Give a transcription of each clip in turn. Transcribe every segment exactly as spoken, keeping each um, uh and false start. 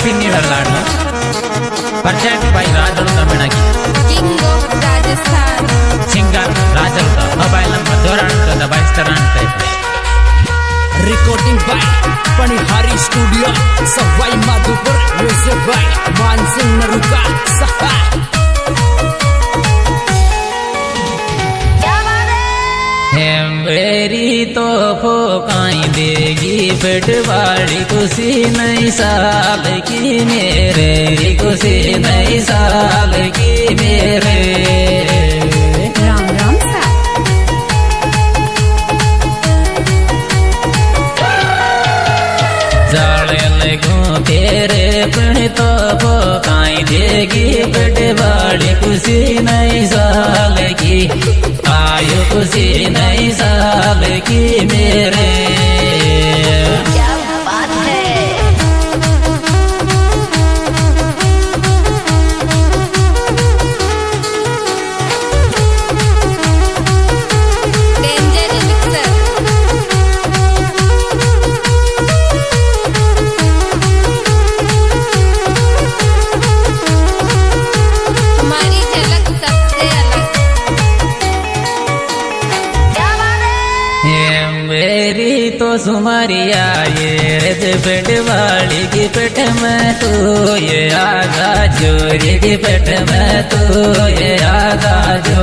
पिन्नीडर लाडू पंचायत भाई राजलता मेणागी king of Rajasthan singer Rajlata mobile number चौरानवे चौदह बाईस तिरानवे recording by Panihari studio Sawai Madhopur music by Mansingh Naruka सहाय मेरी तो फोकाई देगी पेटवाड़ी खुशी नई साल की मेरे खुशी नई साल की मेरे राम राम सा जाले लगो तेरे पण तो फोकाई देगी पेटवाड़ी खुशी नई साल की आयु खुशी नई साल की मेरे क्या बात है डेंजर मिक्सर हमारी झलक सबसे अलग मेरी तो सुमरिया ये रज पेटवाड़ी की पेट में तू ये आगा जोरी की पेट में तू ये आगा जो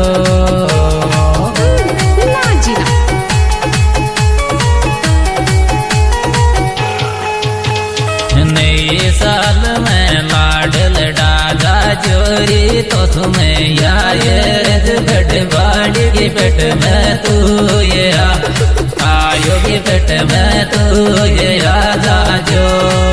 नई साल में लाडल डागा जोरी तो तुम्हें या ये रज पेटवाड़ी की पेट में तू ये आयो की पेट में तू ये राजा जो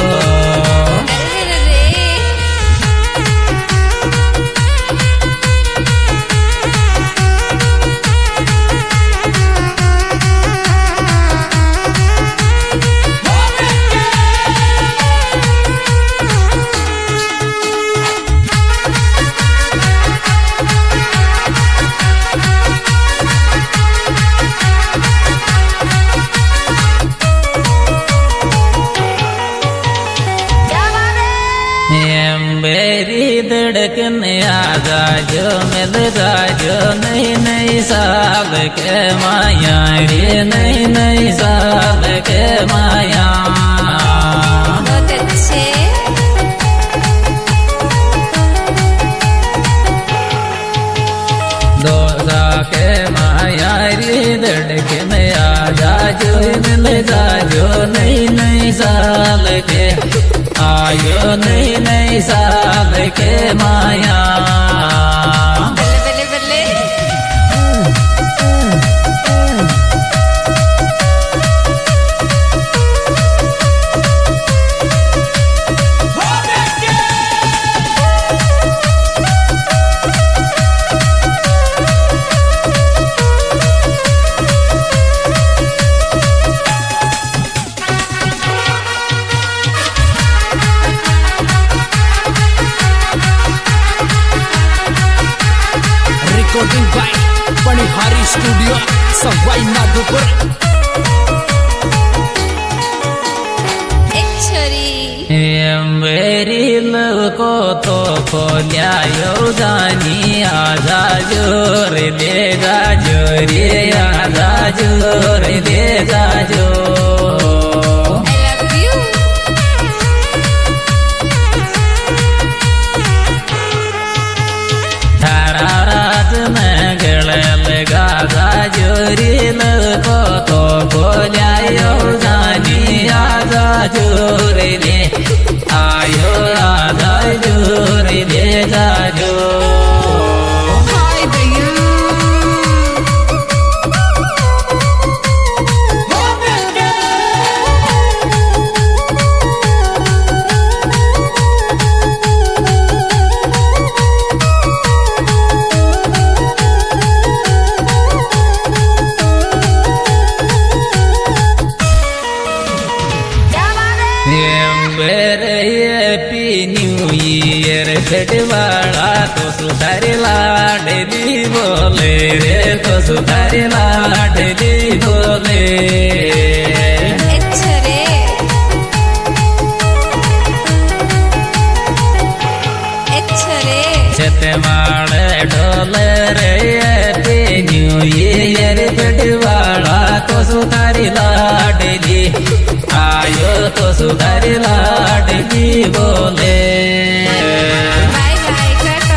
मेरी धड़कन आगा जो मिल जा जो नई नई साल के माया रे नई नई साल के माया बहुत अच्छे दो सा के माया रे धड़कन आगा जो मिल जा जो नई नई साल के आयो नई नई साल के माया बल्ले बल्ले recording by Panihari studio Sawai Madhopur एक छोरी मेरी लव को तो खोलिया यो जानी आजा जोर दे जा जोरी आजा जोर दे जा जो I love you थारा रात में गले लगा जा जोरी को तो बोलिया यो जानी आजा जोर दे आयो आजा जोर दे जा जो हाय भैया न्यू ईयर पेटवाड़ा तो सुधारे लाडली बोले रे तो सुधारे लाडली बोले अच्छा रे लाडली आयो तो सुधर लाडली बोले बाय बाय टाटा।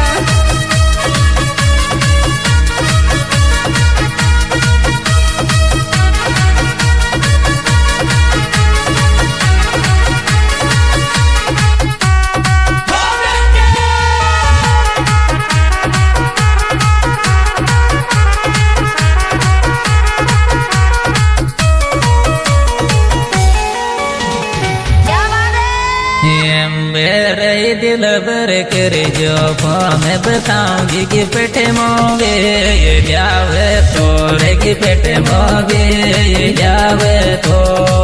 मेरे दिल भर कर जो मैं बताऊंगी कि पेटे मोगे ये जावे तोरे की पेटे मोगे ये जावे तो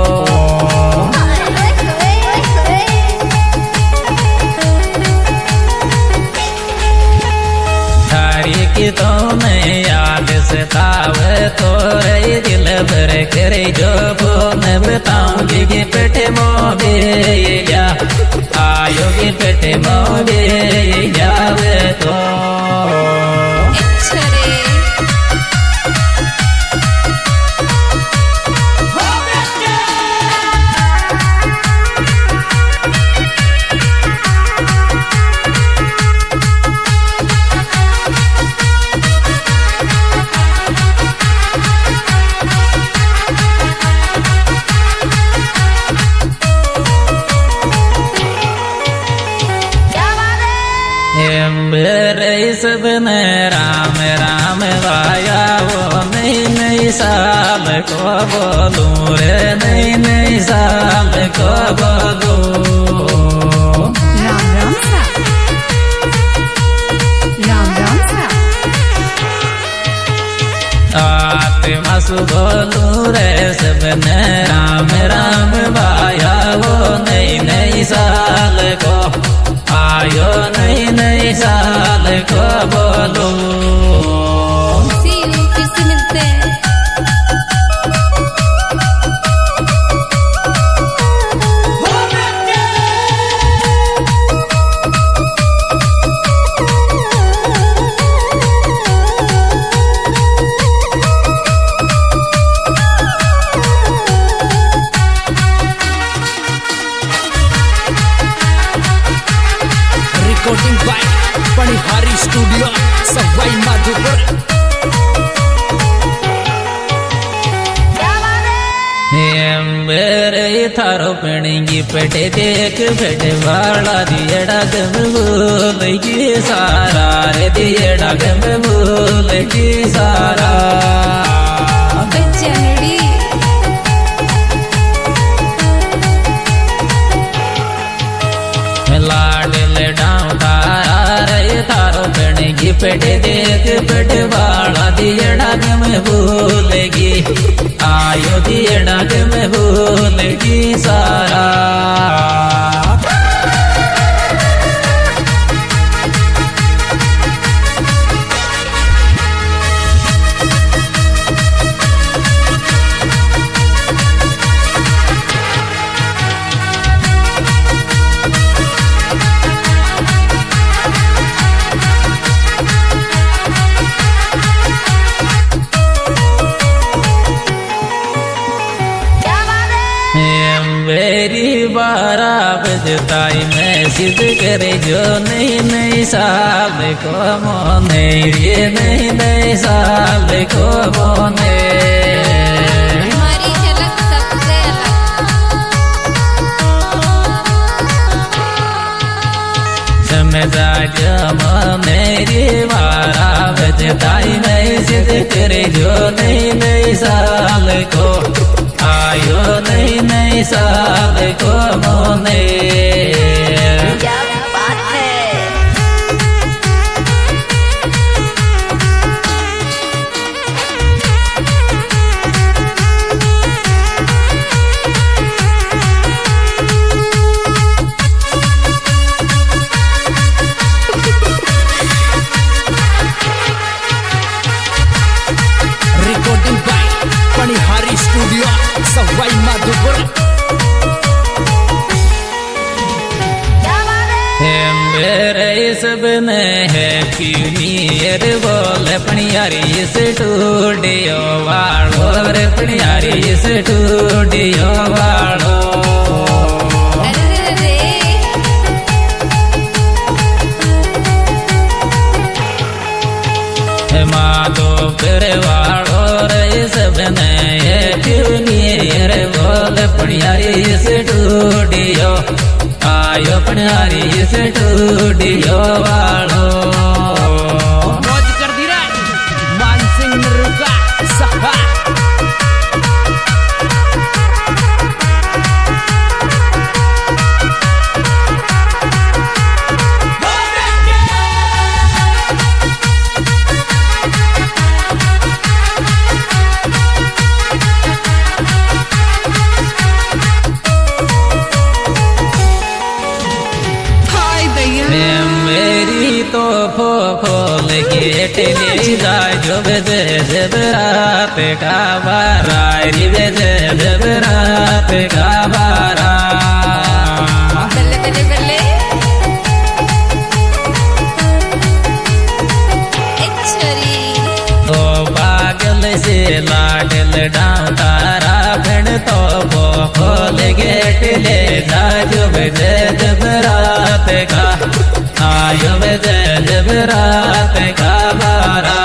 थारी की तो मैं याद सतावे तोरे दिल भर कर जो मैं बताऊंगी कि पेटे मोगे ये जा आयोगी पेटे मोगे जावे तो इच्छरे मेरे सब ने राम राम वाया वो नहीं नहीं साल को बोलूं रे नहीं नहीं साल को बोलूं राम राम सा राम राम सा आत्मा सु बोलूं रे सब ने राम राम वाया वो नहीं नहीं साल को आयो नहीं नहीं साल को बोलो सी यू फिर से मिलते हैं। Recording by Panihari studio Sawai Madhopur. मेरे थारो पणगी पेटे देख पेटे वाला दियड़ा गम भूल की सारा रे दियड़ा गम भूल की सारा जनड़ी लाडल डाउन तारा रे थारो पणगी पेटे देख पेटे वाला दियड़ा गम भूलेगी आयो दियड़ा गम भूलेगी सारा मेरी बारा बजताई मैं सिद्ध करे जो नहीं नहीं साल को मोने ये नहीं नहीं साल को मोने हमारी झलक सबसे अलग समझा जमा मेरी बारा बजताई मैं सिद्ध करे जो नहीं नहीं साल को आयो नहीं नहीं साल को मोने क्या बात है। Recording by Panihari studio Sawai Madhopur. मेरे सब ने हैप्पी न्यू ईयर बोल पणियारी स्टूडियो वालो रे पणियारी स्टूडियो वालो माधोपुर वालो रे सब ने हैप्पी न्यू ईयर बोल पणियारी स्टूडियो आयो पणियारी स्टूडियो वालो मौज कर दी रे मानसिंह नरुका सहा तो फो खोल गेट ले जा जो बजे जब रात का बारा री बजे जब रात का बारा बल्ले बल्ले बल्ले तो पागल से लाडल डां तारा बन तो फो खोल गेट ले जा जो बजे जब रात का आयो बजे जब रात का बारा